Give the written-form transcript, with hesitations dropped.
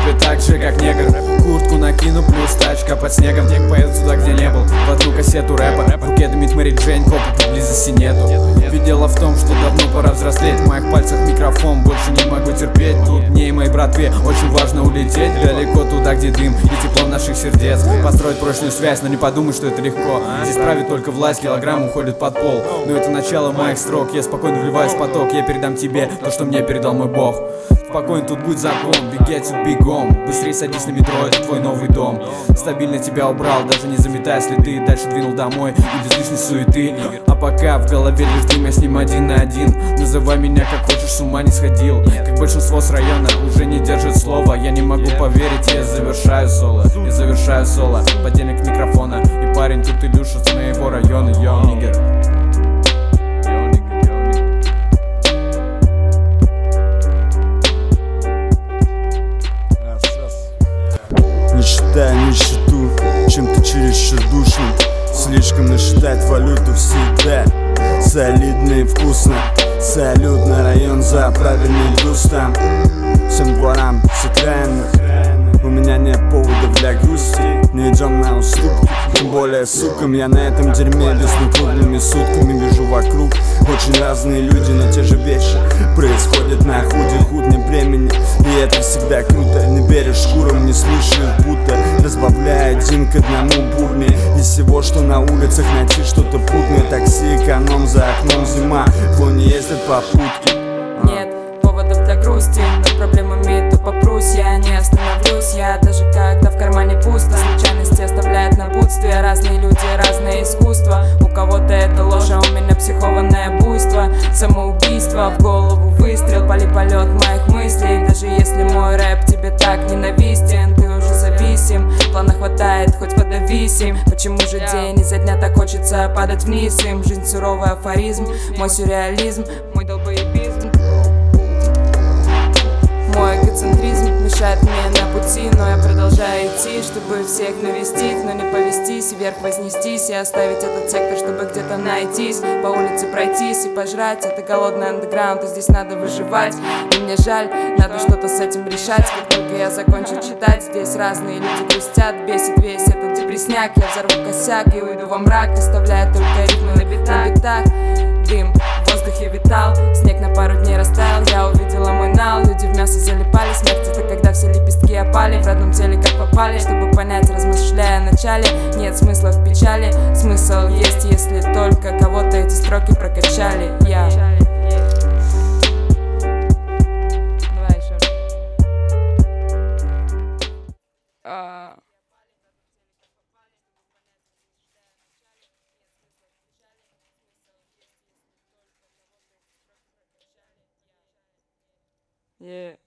тебе так же, как негр. Куртку накину, плюс тачка под снегом. Тек поеду туда, где не был, в одну кассету рэпа. В руке дымит Мэри Джейн, копа поблизости нету. Ведь дело в том, что давно пора взрослеть. В моих пальцах микрофон, больше не могу терпеть. Тут мне и моей братве очень важно улететь далеко туда, где дым и тепло наших сердец. Построить прочную связь, но не подумай, что это легко. Здесь правит только власть, килограмм уходит под пол. Но это начало моих строк, я спокойно вливаюсь в поток. Я передам тебе то, что мне передал мой бог. Спокойно, тут будет закон, беги отсюда бегом. Быстрее садись на метро, это твой новый дом. Стабильно тебя убрал, даже не заметая следы. Дальше двинул домой и без лишней суеты. А пока в голове лишь дым, я с ним один на один. Называй меня как хочешь, с ума не сходил. Как большинство с района уже не держит слова. Я не могу поверить, я завершаю соло. Я завершаю соло, подельник микрофона. И парень тут Илюша с моего района. Йоу, нигер. Не считай нищету чем-то чересчур душным. Слишком насчитать валюту всегда солидно и вкусно. Салют на район за правильный вкус там. Всем дворам с окраинных у меня нет поводов для грусти. Не идем на уступки, тем более сукам. Я на этом дерьме весну круглыми сутками вижу вокруг очень разные люди, но те же вещи происходят на худне времени. И это всегда круто. Не веришь шкурам, не слушаешь, будто разбавляя один к одному бурни. Из всего, что на улицах, найти что-то путное. Такси, эконом, за окном зима, клони ездят попутки. Нет поводов для грусти, над проблемами то попрусь. Я не остановлюсь, я даже когда в кармане пусто. Случайности оставляют напутствие. Разные люди, разное искусство. У кого-то это ложь, а у меня психованное буйство. Самоубийство, в голову выстрел, полет моих мыслей. Даже если мой рэп тебе так ненавистен, ты уже зависим. Плана хватает, хоть подависим. Почему же день изо дня так хочется падать вниз? Им жизнь суровый афоризм, мой сюрреализм, мой долбоебизм. Мой эгоцентризм мешает мне на пути, но я продолжаю идти, чтобы всех навестить, но не повестись, вверх вознестись и оставить этот сектор, чтобы где-то найтись, по улице пройтись и пожрать. Это голодный андеграунд, и здесь надо выживать. И мне жаль, надо что-то с этим решать. Как только я закончу читать, здесь разные люди грустят, бесит весь этот депресняк. Я взорву косяк и уйду во мрак, оставляя только ритмы на битах. Дым в воздухе витал, снег на пару дней растаял. Я увидела мой нал, люди в мясо залипали. Смерть — это когда все лепестки опали, в родном теле как попали. Чтобы понять, размышляя о начале, нет смысла в печали. Смысл есть, если только кого-то эти строки прокачали. Я давай еще раз. Yeah.